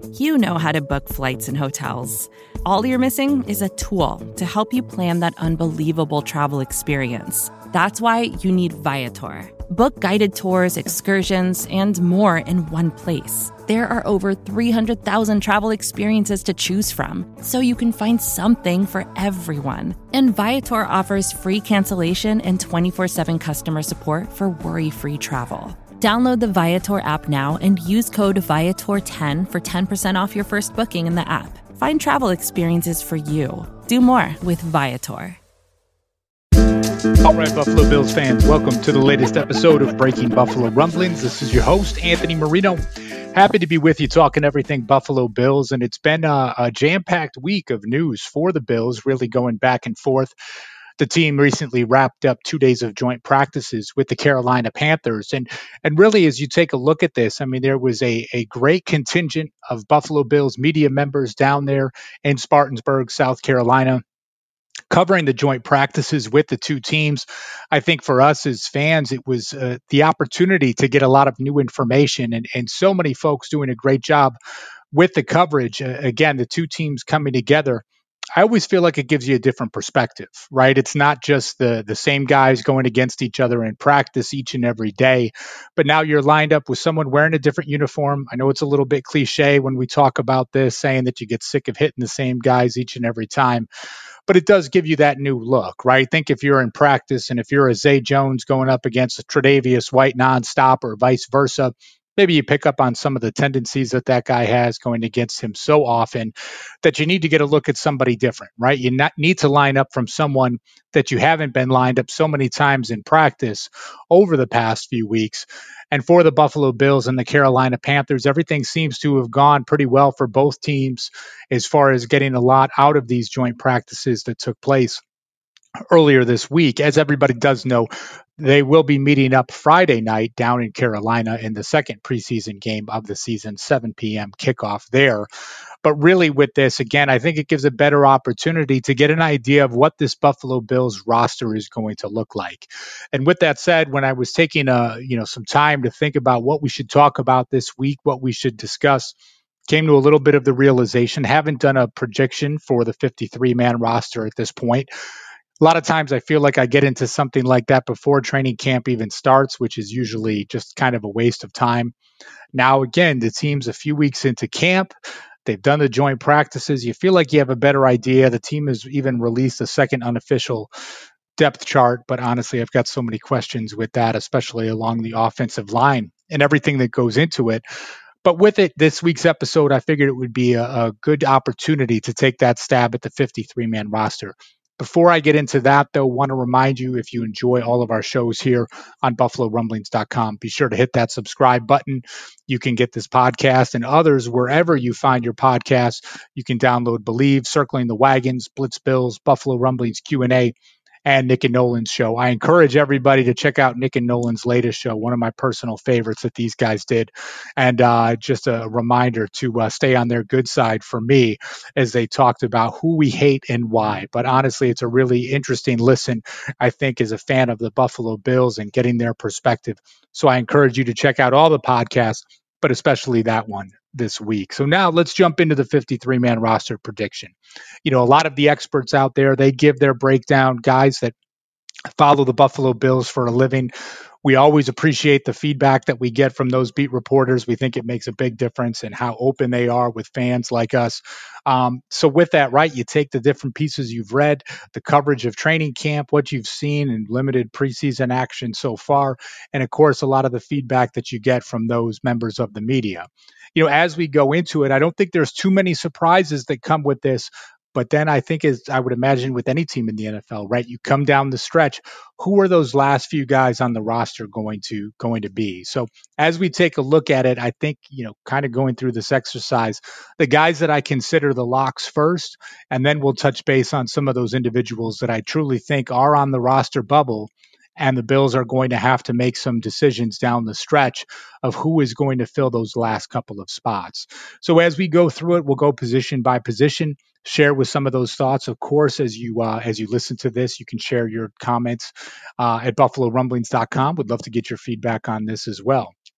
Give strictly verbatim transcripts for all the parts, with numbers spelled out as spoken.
You know how to book flights and hotels. All you're missing is a tool to help you plan that unbelievable travel experience. That's why you need Viator. Book guided tours, excursions, and more in one place. There are over three hundred thousand travel experiences to choose from, so you can find something for everyone. And Viator offers free cancellation and twenty-four seven customer support for worry-free travel. Download the Viator app now and use code Viator ten for ten percent off your first booking in the app. Find travel experiences for you. Do more with Viator. All right, Buffalo Bills fans, welcome to the latest episode of Breaking Buffalo Rumblings. This is your host, Anthony Marino. Happy to be with you talking everything Buffalo Bills, and it's been a, a jam-packed week of news for the Bills, really going back and forth. The team recently wrapped up two days of joint practices with the Carolina Panthers. And and really, as you take a look at this, I mean, there was a, a great contingent of Buffalo Bills media members down there in Spartanburg, South Carolina, covering the joint practices with the two teams. I think for us as fans, it was uh, the opportunity to get a lot of new information, and, and so many folks doing a great job with the coverage. Uh, again, the two teams coming together, I always feel like it gives you a different perspective, right? It's not just the the same guys going against each other in practice each and every day, but now you're lined up with someone wearing a different uniform. I know it's a little bit cliche when we talk about this, saying that you get sick of hitting the same guys each and every time, but it does give you that new look, right? Think if you're in practice and if you're a Zay Jones going up against a Tre'Davious White nonstop or vice versa, maybe you pick up on some of the tendencies that that guy has going against him so often that you need to get a look at somebody different, right? You not need to line up from someone that you haven't been lined up so many times in practice over the past few weeks. And for the Buffalo Bills and the Carolina Panthers, everything seems to have gone pretty well for both teams as far as getting a lot out of these joint practices that took place earlier this week. As everybody does know, they will be meeting up Friday night down in Carolina in the second preseason game of the season, seven p.m. kickoff there. But really with this, again, I think it gives a better opportunity to get an idea of what this Buffalo Bills roster is going to look like. And with that said, when I was taking a, you know, some time to think about what we should talk about this week, what we should discuss, came to a little bit of the realization, haven't done a projection for the fifty-three man roster at this point. A lot of times I feel like I get into something like that before training camp even starts, which is usually just kind of a waste of time. Now, again, the team's a few weeks into camp. They've done the joint practices. You feel like you have a better idea. The team has even released a second unofficial depth chart, but honestly, I've got so many questions with that, especially along the offensive line and everything that goes into it. But with it, this week's episode, I figured it would be a, a good opportunity to take that stab at the fifty-three man roster. Before I get into that, though, want to remind you, if you enjoy all of our shows here on buffalo rumblings dot com, be sure to hit that subscribe button. You can get this podcast and others wherever you find your podcasts. You can download Believe, Circling the Wagons, Blitz Bills, Buffalo Rumblings Q and A, and Nick and Nolan's show. I encourage everybody to check out Nick and Nolan's latest show, one of my personal favorites that these guys did. And uh, just a reminder to uh, stay on their good side for me as they talked about who we hate and why. But honestly, it's a really interesting listen, I think, as a fan of the Buffalo Bills and getting their perspective. So I encourage you to check out all the podcasts, but especially that one this week. So now let's jump into the fifty-three man roster prediction. You know, a lot of the experts out there, they give their breakdown, guys that follow the Buffalo Bills for a living. We always appreciate the feedback that we get from those beat reporters. We think it makes a big difference in how open they are with fans like us. Um, so with that, right, you take the different pieces you've read, the coverage of training camp, what you've seen in limited preseason action so far, and of course, a lot of the feedback that you get from those members of the media. You know, as we go into it, I don't think there's too many surprises that come with this. But then I think, as I would imagine with any team in the N F L, right, you come down the stretch, who are those last few guys on the roster going to going to be? So as we take a look at it, I think, you know, kind of going through this exercise, the guys that I consider the locks first, and then we'll touch base on some of those individuals that I truly think are on the roster bubble. And the Bills are going to have to make some decisions down the stretch of who is going to fill those last couple of spots. So as we go through it, we'll go position by position, share with some of those thoughts. Of course, as you uh, as you listen to this, you can share your comments uh, at buffalo rumblings dot com. Would love to get your feedback on this as well.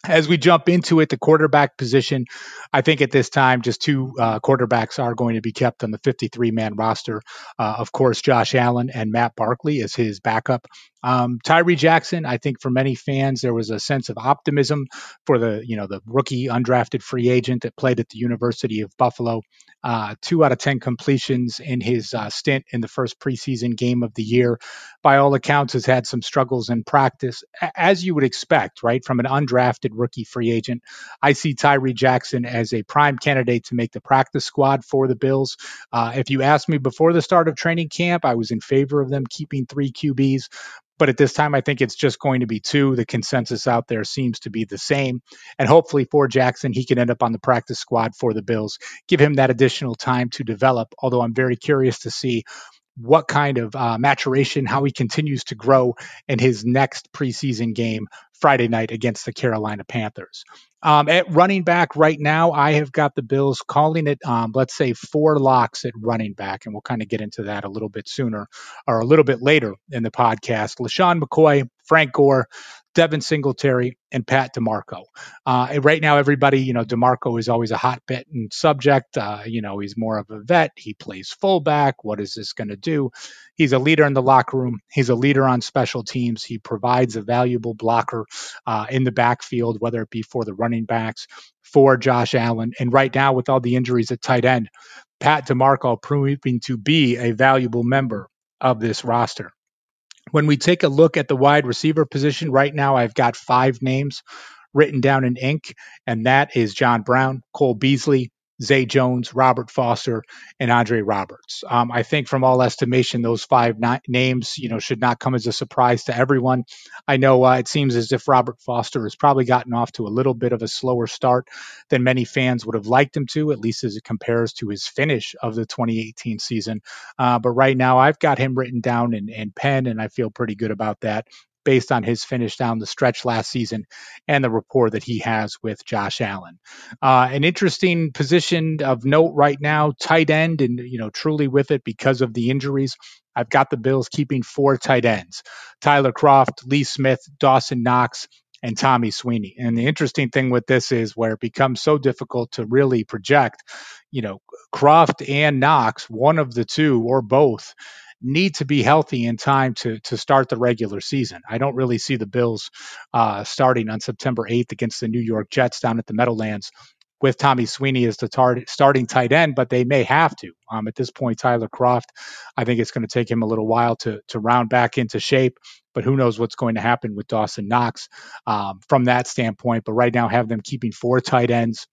As we jump into it, the quarterback position, I think at this time, just two uh, quarterbacks are going to be kept on the fifty-three man roster. Uh, of course, Josh Allen and Matt Barkley as his backup. Um, Tyree Jackson, I think for many fans, there was a sense of optimism for the, you know, the rookie undrafted free agent that played at the University of Buffalo. Uh, two out of ten completions in his uh, stint in the first preseason game of the year. By all accounts, has had some struggles in practice, as you would expect, right, from an undrafted rookie free agent. I see Tyree Jackson as a prime candidate to make the practice squad for the Bills. Uh, if you asked me before the start of training camp, I was in favor of them keeping three Q Bs. But at this time, I think it's just going to be two. The consensus out there seems to be the same. And hopefully for Jackson, he can end up on the practice squad for the Bills, give him that additional time to develop. Although I'm very curious to see what kind of uh, maturation, how he continues to grow in his next preseason game Friday night against the Carolina Panthers. Um, at running back right now, I have got the Bills calling it, um, let's say, four locks at running back, and we'll kind of get into that a little bit sooner or a little bit later in the podcast. LaShawn McCoy, Frank Gore, Devin Singletary, and Pat DeMarco. Uh, right now, everybody, you know, DeMarco is always a hot button subject. Uh, you know, he's more of a vet. He plays fullback. What is this going to do? He's a leader in the locker room. He's a leader on special teams. He provides a valuable blocker uh, in the backfield, whether it be for the running backs, for Josh Allen. And right now, with all the injuries at tight end, Pat DeMarco proving to be a valuable member of this roster. When we take a look at the wide receiver position right now, I've got five names written down in ink, and that is John Brown, Cole Beasley, Zay Jones, Robert Foster, and Andre Roberts. Um, I think from all estimation, those five na- names, you know, should not come as a surprise to everyone. I know uh, it seems as if Robert Foster has probably gotten off to a little bit of a slower start than many fans would have liked him to, at least as it compares to his finish of the twenty eighteen season. Uh, but right now, I've got him written down in, in pen, and I feel pretty good about that based on his finish down the stretch last season and the rapport that he has with Josh Allen. Uh, an interesting position of note right now, tight end, and you know, truly with it because of the injuries. I've got the Bills keeping four tight ends: Tyler Kroft, Lee Smith, Dawson Knox, and Tommy Sweeney. And the interesting thing with this is where it becomes so difficult to really project, you know, Kroft and Knox, one of the two or both, need to be healthy in time to to start the regular season. I don't really see the Bills uh, starting on September eighth against the New York Jets down at the Meadowlands with Tommy Sweeney as the tar- starting tight end, but they may have to. Um, at this point, Tyler Kroft, I think it's going to take him a little while to to round back into shape, but who knows what's going to happen with Dawson Knox um, from that standpoint. But right now, have them keeping four tight ends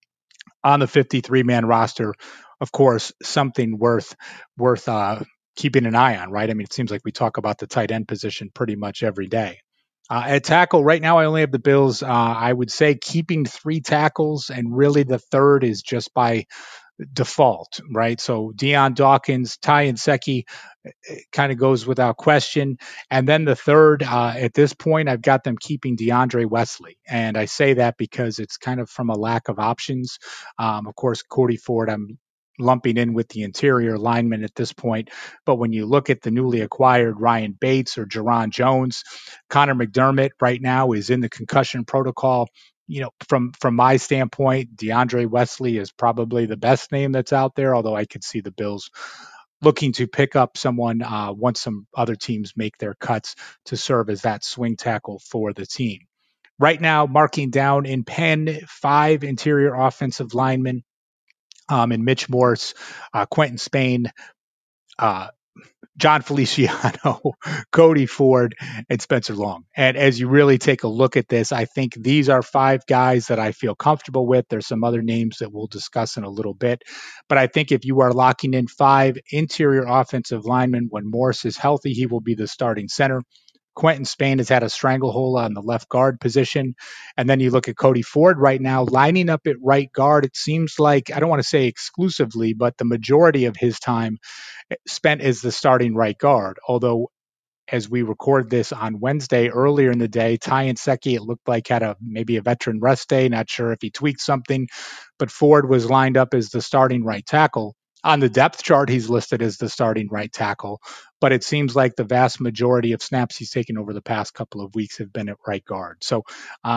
on the fifty-three man roster. Of course, something worth worth uh, keeping an eye on, right? I mean, it seems like we talk about the tight end position pretty much every day. Uh, at tackle, right now I only have the Bills. Uh, I would say keeping three tackles, and really the third is just by default, right? So Dion Dawkins, Ty Nsekhe kind of goes without question. And then the third, uh, at this point, I've got them keeping DeAndre Wesley. And I say that because it's kind of from a lack of options. Um, of course, Cody Ford, I'm lumping in with the interior lineman at this point. But when you look at the newly acquired Ryan Bates or Jerron Jones, Connor McDermott right now is in the concussion protocol. You know, from from my standpoint, DeAndre Wesley is probably the best name that's out there, although I could see the Bills looking to pick up someone uh, once some other teams make their cuts to serve as that swing tackle for the team. Right now, marking down in pen five interior offensive linemen um, in Mitch Morse, uh, Quentin Spain, uh, John Feliciano, Cody Ford, and Spencer Long. And as you really take a look at this, I think these are five guys that I feel comfortable with. There's some other names that we'll discuss in a little bit. But I think if you are locking in five interior offensive linemen, when Morse is healthy, he will be the starting center. Quentin Spain has had a stranglehold on the left guard position. And then you look at Cody Ford right now, lining up at right guard. It seems like, I don't want to say exclusively, but the majority of his time spent as the starting right guard. Although, as we record this on Wednesday earlier in the day, Ty Nsekhe, it looked like had a maybe a veteran rest day. Not sure if he tweaked something, but Ford was lined up as the starting right tackle. On the depth chart, he's listed as the starting right tackle, but it seems like the vast majority of snaps he's taken over the past couple of weeks have been at right guard. So um,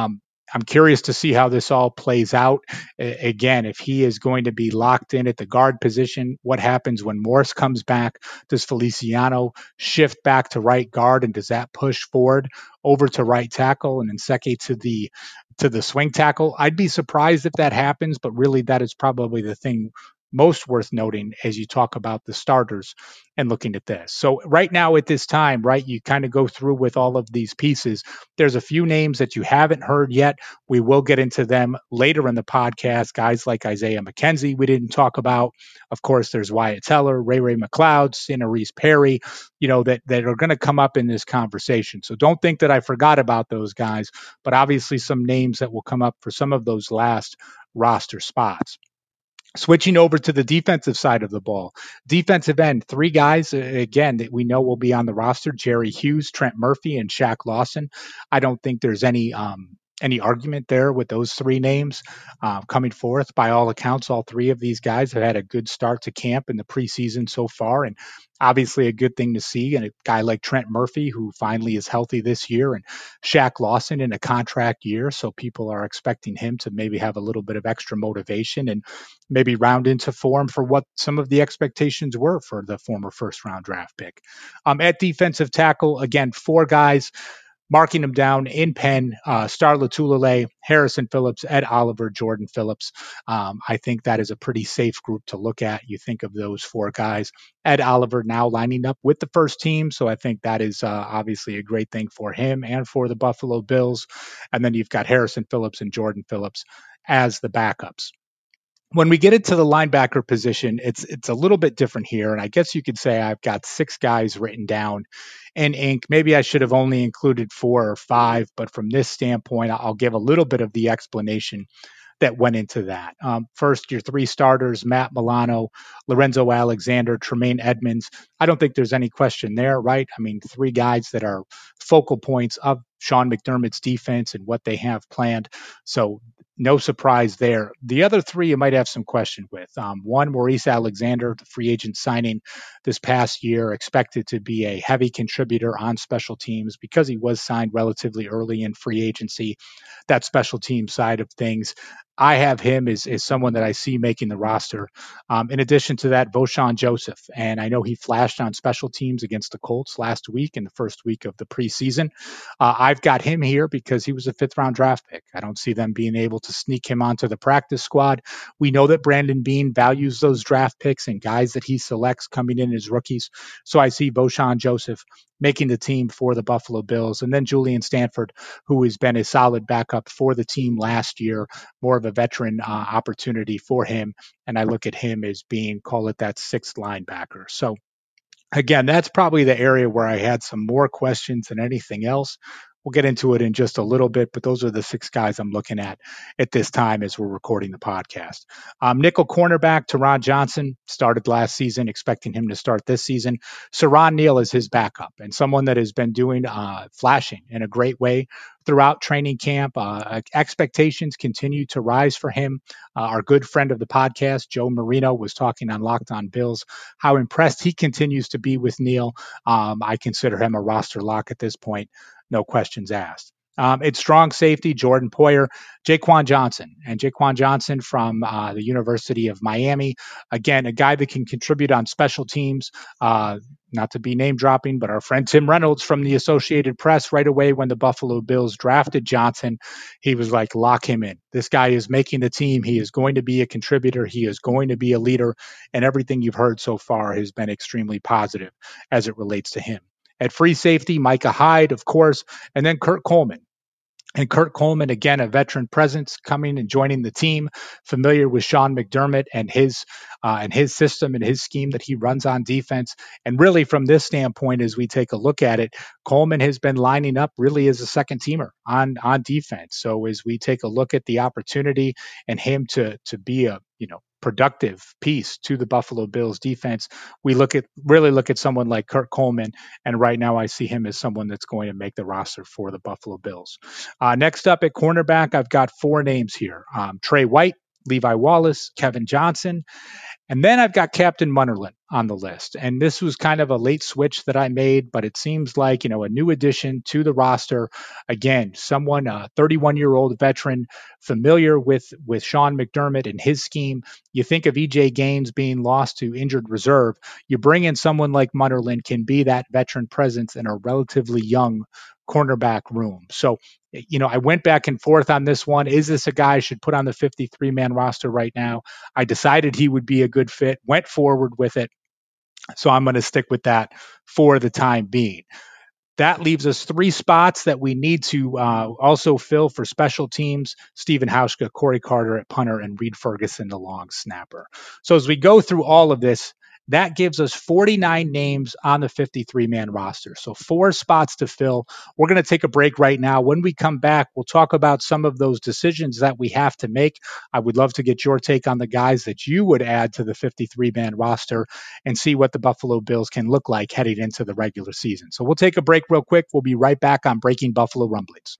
I'm curious to see how this all plays out. A- again, if he is going to be locked in at the guard position, what happens when Morris comes back? Does Feliciano shift back to right guard, and does that push Ford over to right tackle and Nseke to the to the swing tackle? I'd be surprised if that happens, but really that is probably the thing most worth noting as you talk about the starters and looking at this. So right now at this time, right, you kind of go through with all of these pieces. There's a few names that you haven't heard yet. We will get into them later in the podcast. Guys like Isaiah McKenzie, we didn't talk about. Of course, there's Wyatt Teller, Ray Ray McLeod, Sinarice Perry, you know, that, that are going to come up in this conversation. So don't think that I forgot about those guys, but obviously some names that will come up for some of those last roster spots. Switching over to the defensive side of the ball, defensive end, three guys, uh, again, that we know will be on the roster: Jerry Hughes, Trent Murphy, and Shaq Lawson. I don't think there's any um, any argument there with those three names uh, coming forth. By all accounts, all three of these guys have had a good start to camp in the preseason so far, and obviously a good thing to see. And a guy like Trent Murphy, who finally is healthy this year, and Shaq Lawson in a contract year, so people are expecting him to maybe have a little bit of extra motivation and maybe round into form for what some of the expectations were for the former first round draft pick. Um, at defensive tackle, again, four guys, marking them down in pen: uh, Star Latulele, Harrison Phillips, Ed Oliver, Jordan Phillips. Um, I think that is a pretty safe group to look at. You think of those four guys. Ed Oliver now lining up with the first team, so I think that is uh, obviously a great thing for him and for the Buffalo Bills. And then you've got Harrison Phillips and Jordan Phillips as the backups. When we get into the linebacker position, it's it's a little bit different here, and I guess you could say I've got six guys written down in ink. Maybe I should have only included four or five, but from this standpoint, I'll give a little bit of the explanation that went into that. Um, first, your three starters: Matt Milano, Lorenzo Alexander, Tremaine Edmonds. I don't think there's any question there, right? I mean, three guys that are focal points of Sean McDermott's defense and what they have planned. So no surprise there. The other three you might have some question with. Um, one, Maurice Alexander, the free agent signing this past year, expected to be a heavy contributor on special teams because he was signed relatively early in free agency. That special team side of things, I have him as, as someone that I see making the roster. Um, in addition to that, Voshawn Joseph, and I know he flashed on special teams against the Colts last week in the first week of the preseason. Uh, I've got him here because he was a fifth round draft pick. I don't see them being able to sneak him onto the practice squad. We know that Brandon Beane values those draft picks and guys that he selects coming in as rookies. So I see Voshawn Joseph making the team for the Buffalo Bills. And then Julian Stanford, who has been a solid backup for the team last year, more of a veteran uh, opportunity for him. And I look at him as being, call it that sixth linebacker. So again, that's probably the area where I had some more questions than anything else. We'll get into it in just a little bit, but those are the six guys I'm looking at at this time as we're recording the podcast. Um, nickel cornerback, Teron Johnson, started last season, expecting him to start this season. Saron Neal is his backup and someone that has been doing uh, flashing in a great way throughout training camp. Uh, expectations continue to rise for him. Uh, our good friend of the podcast, Joe Marino, was talking on Locked On Bills how impressed he continues to be with Neal. Um, I consider him a roster lock at this point. No questions asked. Um, it's strong safety, Jordan Poyer, Jaquan Johnson, and Jaquan Johnson from uh, the University of Miami. Again, a guy that can contribute on special teams. Uh, not to be name dropping, but our friend Tim Reynolds from the Associated Press, right away when the Buffalo Bills drafted Johnson, he was like, lock him in. This guy is making the team. He is going to be a contributor. He is going to be a leader. And everything you've heard so far has been extremely positive as it relates to him. At free safety, Micah Hyde, of course, and then Kurt Coleman. And Kurt Coleman, again, a veteran presence coming and joining the team, familiar with Sean McDermott and his uh, and his system and his scheme that he runs on defense. And really, from this standpoint, as we take a look at it, Coleman has been lining up really as a second teamer on on defense. So as we take a look at the opportunity and him to to be a you know productive piece to the Buffalo Bills defense, we look at really look at someone like Kurt Coleman, and right now I see him as someone that's going to make the roster for the Buffalo Bills. Uh, next up at cornerback, I've got four names here: um, Trey White, Levi Wallace, Kevin Johnson, And then I've got Captain Munnerlyn on the list. And this was kind of a late switch that I made, but it seems like, you know, a new addition to the roster. Again, someone, a thirty-one year old veteran, familiar with, with Sean McDermott and his scheme. You think of E J Gaines being lost to injured reserve. You bring in someone like Munnerlyn, can be that veteran presence in a relatively young cornerback room. So, you know, I went back and forth on this one. Is this a guy I should put on the fifty-three man roster right now? I decided he would be a good fit, went forward with it. So I'm going to stick with that for the time being. That leaves us three spots that we need to uh, also fill for special teams: Stephen Hauschka, Corey Carter at punter, and Reed Ferguson, the long snapper. So as we go through all of this, that gives us forty-nine names on the fifty-three man roster. So four spots to fill. We're going to take a break right now. When we come back, we'll talk about some of those decisions that we have to make. I would love to get your take on the guys that you would add to the fifty-three man roster and see what the Buffalo Bills can look like heading into the regular season. So we'll take a break real quick. We'll be right back on Breaking Buffalo Rumblings.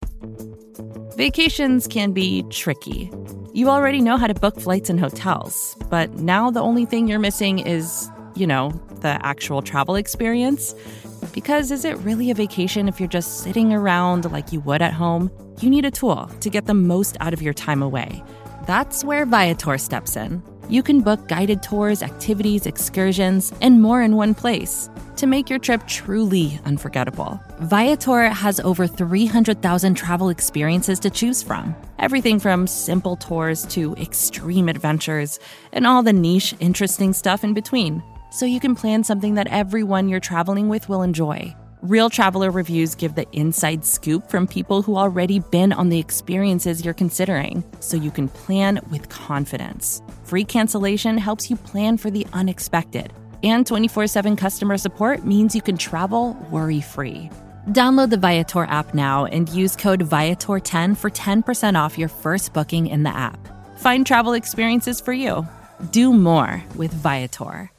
Vacations can be tricky. You already know how to book flights and hotels, but now the only thing you're missing is, you know, the actual travel experience. Because is it really a vacation if you're just sitting around like you would at home? You need a tool to get the most out of your time away. That's where Viator steps in. You can book guided tours, activities, excursions, and more in one place to make your trip truly unforgettable. Viator has over three hundred thousand travel experiences to choose from. Everything from simple tours to extreme adventures and all the niche, interesting stuff in between. So you can plan something that everyone you're traveling with will enjoy. Real traveler reviews give the inside scoop from people who already been on the experiences you're considering, so you can plan with confidence. Free cancellation helps you plan for the unexpected. And twenty-four seven customer support means you can travel worry-free. Download the Viator app now and use code Viator ten for ten percent off your first booking in the app. Find travel experiences for you. Do more with Viator.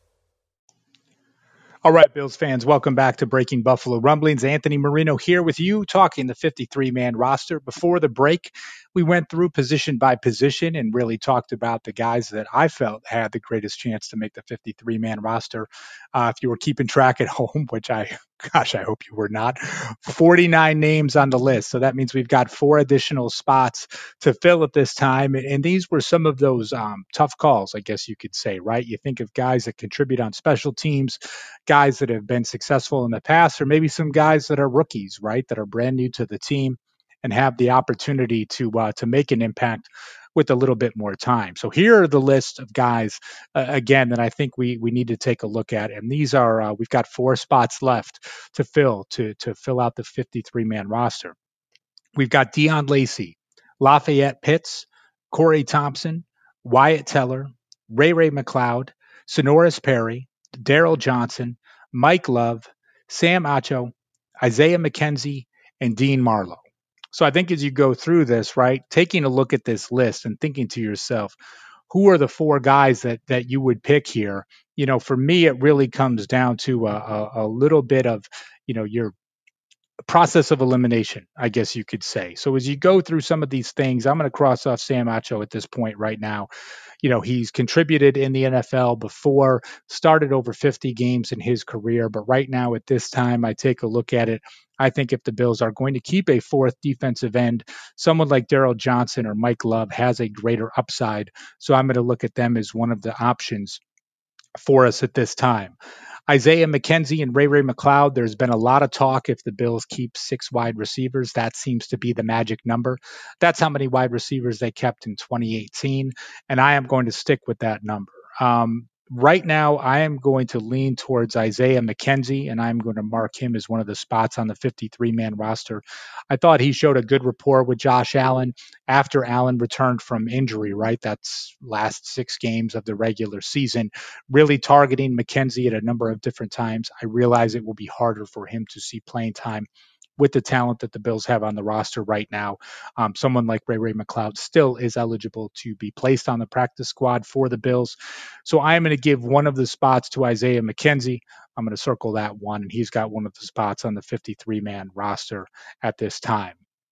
All right, Bills fans, welcome back to Breaking Buffalo Rumblings. Anthony Marino here with you, talking the fifty-three man roster. Before the break, we went through position by position and really talked about the guys that I felt had the greatest chance to make the fifty-three man roster. Uh, if you were keeping track at home, which I, gosh, I hope you were not, forty-nine names on the list. So that means we've got four additional spots to fill at this time. And these were some of those um, tough calls, I guess you could say, right? You think of guys that contribute on special teams, guys that have been successful in the past, or maybe some guys that are rookies, right, that are brand new to the team and have the opportunity to uh, to make an impact with a little bit more time. So here are the list of guys, uh, again, that I think we we need to take a look at. And these are, uh, we've got four spots left to fill, to, to fill out the fifty-three man roster. We've got Dion Lacey, Lafayette Pitts, Corey Thompson, Wyatt Teller, Ray Ray McLeod, Sonoris Perry, Daryl Johnson, Mike Love, Sam Acho, Isaiah McKenzie, and Dean Marlowe. So I think as you go through this, right, taking a look at this list and thinking to yourself, who are the four guys that that you would pick here? You know, for me, it really comes down to a, a, a little bit of, you know, your process of elimination, I guess you could say. So as you go through some of these things, I'm going to cross off Sam Acho at this point right now. You know, he's contributed in the N F L before, started over fifty games in his career. But right now at this time, I take a look at it. I think if the Bills are going to keep a fourth defensive end, someone like Daryl Johnson or Mike Love has a greater upside. So I'm going to look at them as one of the options for us at this time. Isaiah McKenzie and Ray Ray McLeod, there's been a lot of talk if the Bills keep six wide receivers. That seems to be the magic number. That's how many wide receivers they kept in twenty eighteen, and I am going to stick with that number. Um, right now, I am going to lean towards Isaiah McKenzie, and I'm going to mark him as one of the spots on the fifty-three man roster. I thought he showed a good rapport with Josh Allen after Allen returned from injury, right? That's last six games of the regular season, really targeting McKenzie at a number of different times. I realize it will be harder for him to see playing time with the talent that the Bills have on the roster right now. Um, someone like Ray Ray McLeod still is eligible to be placed on the practice squad for the Bills. So I am going to give one of the spots to Isaiah McKenzie. I'm going to circle that one, and he's got one of the spots on the fifty-three man roster at this time.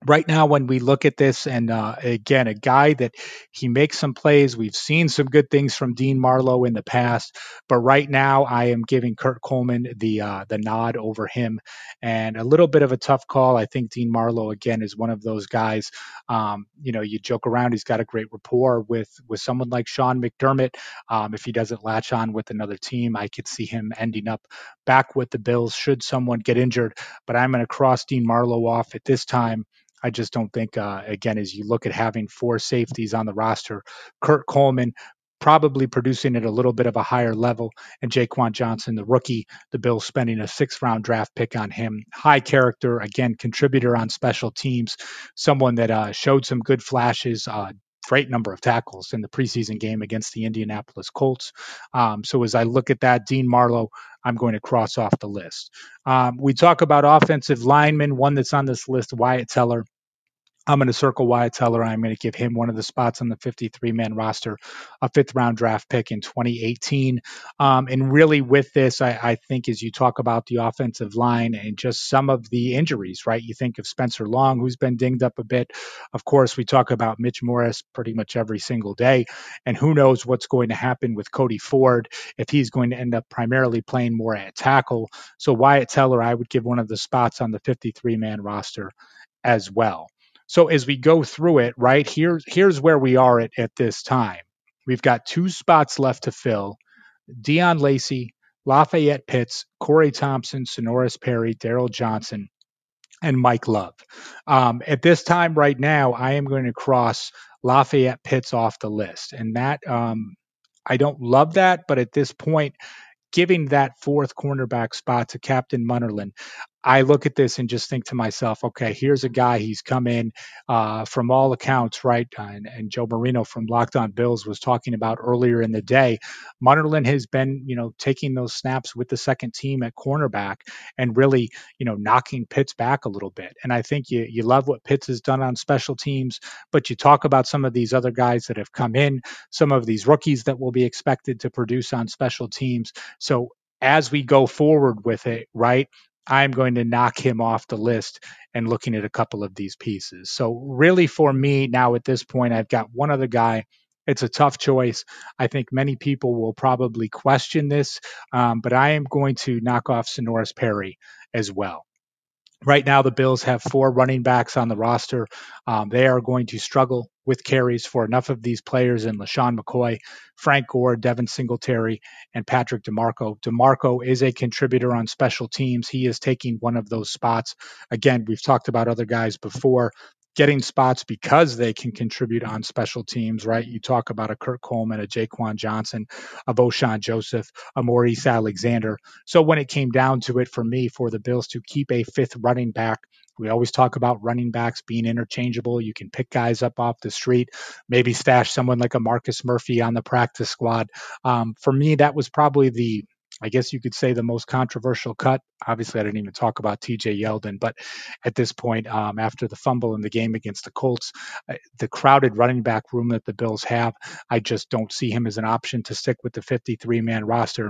right now when we look at this, and uh, again, a guy that he makes some plays. We've seen some good things from Dean Marlowe in the past, but right now I am giving Kurt Coleman the uh, the nod over him, and a little bit of a tough call. I think Dean Marlowe again is one of those guys. Um, you know, you joke around, he's got a great rapport with with someone like Sean McDermott. Um, if he doesn't latch on with another team, I could see him ending up back with the Bills should someone get injured. But I'm going to cross Dean Marlowe off at this time. I just don't think, uh, again, as you look at having four safeties on the roster, Kurt Coleman probably producing at a little bit of a higher level, and Jaquan Johnson, the rookie, the Bills spending a sixth round draft pick on him. High character, again, contributor on special teams, someone that uh, showed some good flashes. Uh, Great number of tackles in the preseason game against the Indianapolis Colts. Um, so as I look at that, Dean Marlowe, I'm going to cross off the list. Um, we talk about offensive linemen. One that's on this list, Wyatt Teller. I'm going to circle Wyatt Teller. I'm going to give him one of the spots on the fifty-three man roster, a fifth round draft pick in twenty eighteen. Um, and really, with this, I, I think as you talk about the offensive line and just some of the injuries, right? You think of Spencer Long, who's been dinged up a bit. Of course, we talk about Mitch Morris pretty much every single day. And who knows what's going to happen with Cody Ford if he's going to end up primarily playing more at tackle. So, Wyatt Teller, I would give one of the spots on the fifty-three man roster as well. So as we go through it, right, here's here's where we are at, at this time. We've got two spots left to fill. Deon Lacey, Lafayette Pitts, Corey Thompson, Sonoris Perry, Daryl Johnson, and Mike Love. Um, at this time right now, I am going to cross Lafayette Pitts off the list. And that um, I don't love that, but at this point, giving that fourth cornerback spot to Captain Munnerlyn, I look at this and just think to myself, okay, here's a guy. He's come in uh, from all accounts, right? Uh, and, and Joe Marino from Locked On Bills was talking about earlier in the day. Munnerlyn has been, you know, taking those snaps with the second team at cornerback and really, you know, knocking Pitts back a little bit. And I think you you love what Pitts has done on special teams, but you talk about some of these other guys that have come in, some of these rookies that will be expected to produce on special teams. So as we go forward with it, right? I'm going to knock him off the list and looking at a couple of these pieces. So really for me now at this point, I've got one other guy. It's a tough choice. I think many people will probably question this, um, but I am going to knock off Sonoris Perry as well. Right now, the Bills have four running backs on the roster. Um, they are going to struggle with carries for enough of these players in LaShawn McCoy, Frank Gore, Devin Singletary, and Patrick DeMarco. DeMarco is a contributor on special teams. He is taking one of those spots. Again, we've talked about other guys before getting spots because they can contribute on special teams, right? You talk about a Kurt Coleman, a Jaquan Johnson, a Vosean Joseph, a Maurice Alexander. So when it came down to it for me, for the Bills to keep a fifth running back, we always talk about running backs being interchangeable. You can pick guys up off the street, maybe stash someone like a Marcus Murphy on the practice squad. Um, for me, that was probably the, I guess you could say, the most controversial cut. Obviously, I didn't even talk about T J Yeldon, but at this point, um, after the fumble in the game against the Colts, uh, the crowded running back room that the Bills have, I just don't see him as an option to stick with the fifty-three man roster.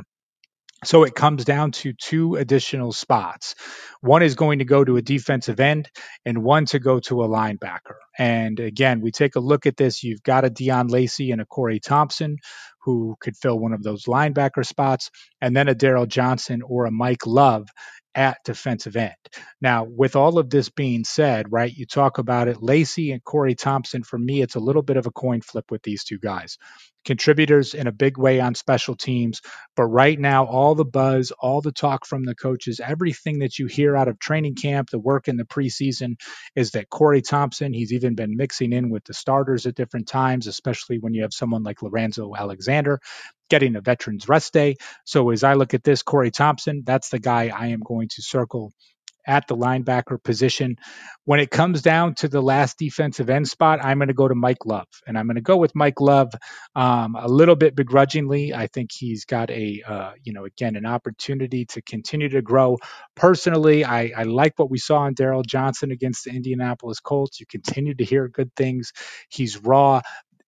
So it comes down to two additional spots. One is going to go to a defensive end and one to go to a linebacker. And again, we take a look at this. You've got a Deon Lacey and a Corey Thompson who could fill one of those linebacker spots, and then a Daryl Johnson or a Mike Love at defensive end. Now, with all of this being said, right, you talk about it, Lacey and Corey Thompson, for me, it's a little bit of a coin flip with these two guys. Contributors in a big way on special teams, but right now, all the buzz, all the talk from the coaches, everything that you hear out of training camp, the work in the preseason, is that Corey Thompson, he's even been mixing in with the starters at different times, especially when you have someone like Lorenzo Alexander getting a veterans rest day. So as I look at this, Corey Thompson, that's the guy I am going to circle at the linebacker position. When it comes down to the last defensive end spot, I'm going to go to Mike Love. And I'm going to go with Mike Love um, a little bit begrudgingly. I think he's got a, uh, you know, again, an opportunity to continue to grow. Personally, I, I like what we saw in Daryl Johnson against the Indianapolis Colts. You continue to hear good things. He's raw.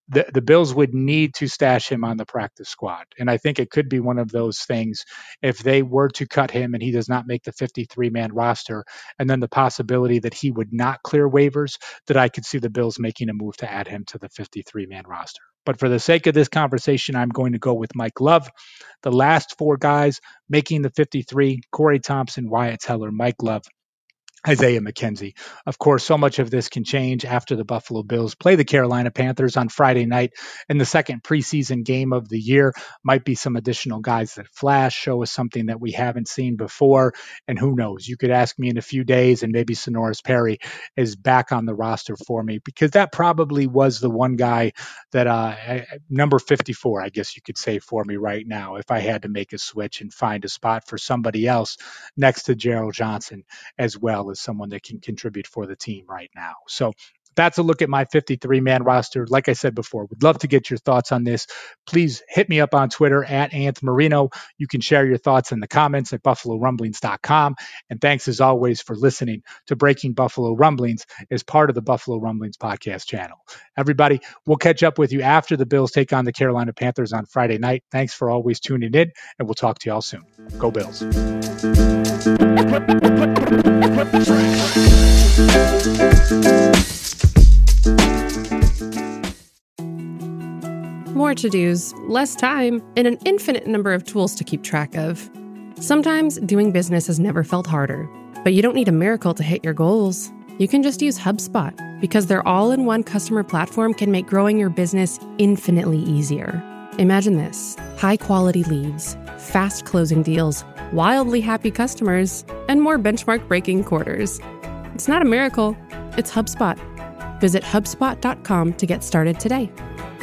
the, the Bills would need to stash him on the practice squad. And I think it could be one of those things if they were to cut him and he does not make the fifty-three man roster, and then the possibility that he would not clear waivers, that I could see the Bills making a move to add him to the fifty-three man roster. But for the sake of this conversation, I'm going to go with Mike Love. The last four guys making the fifty-three, Corey Thompson, Wyatt Teller, Mike Love, Isaiah McKenzie. Of course, so much of this can change after the Buffalo Bills play the Carolina Panthers on Friday night in the second preseason game of the year. Might be some additional guys that flash, show us something that we haven't seen before. And who knows? You could ask me in a few days and maybe Sonoris Perry is back on the roster for me, because that probably was the one guy that uh, number fifty-four, I guess you could say, for me right now, if I had to make a switch and find a spot for somebody else next to Gerald Johnson as well as someone that can contribute for the team right now. So that's a look at my fifty-three man roster. Like I said before, would love to get your thoughts on this. Please hit me up on Twitter at Anth Marino. You can share your thoughts in the comments at buffalo rumblings dot com. And thanks as always for listening to Breaking Buffalo Rumblings as part of the Buffalo Rumblings podcast channel. Everybody, we'll catch up with you after the Bills take on the Carolina Panthers on Friday night. Thanks for always tuning in, and we'll talk to y'all soon. Go Bills. More to-dos, less time, and an infinite number of tools to keep track of. Sometimes doing business has never felt harder, but you don't need a miracle to hit your goals. You can just use HubSpot, because their all-in-one customer platform can make growing your business infinitely easier. Imagine this: high-quality leads, fast closing deals, wildly happy customers, and more benchmark-breaking quarters. It's not a miracle, it's HubSpot. Visit HubSpot dot com to get started today.